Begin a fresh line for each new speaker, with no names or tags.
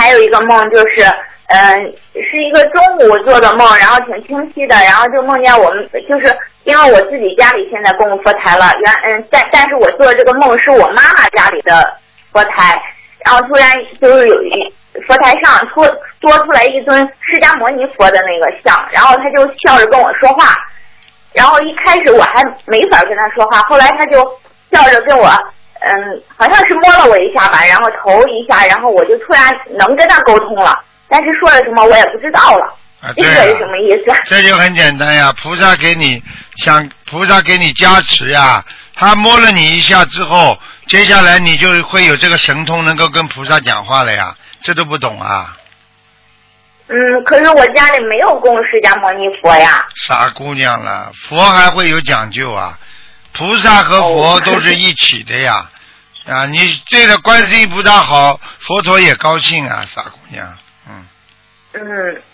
还有一个梦就是，是一个中午做的梦，然后挺清晰的，然后就梦见我们，就是因为我自己家里现在供佛台了，但是我做的这个梦是我妈妈家里的佛台，然后突然就是有佛台上多出来一尊释迦牟尼佛的那个像，然后他就笑着跟我说话，然后一开始我还没法跟他说话，后来他就笑着跟我。好像是摸了我一下吧，然后头一下，然后我就突然能跟他沟通了，但是说了什么我也不知道了。这个是什么意思？
这就很简单呀，菩萨给你加持呀，他摸了你一下之后，接下来你就会有这个神通，能够跟菩萨讲话了呀，这都不懂啊？
可是我家里没有供释迦牟尼佛呀。
傻姑娘了，佛还会有讲究啊，菩萨和佛都是一起的呀。啊，你对着观世音菩萨好，佛陀也高兴啊，傻姑娘。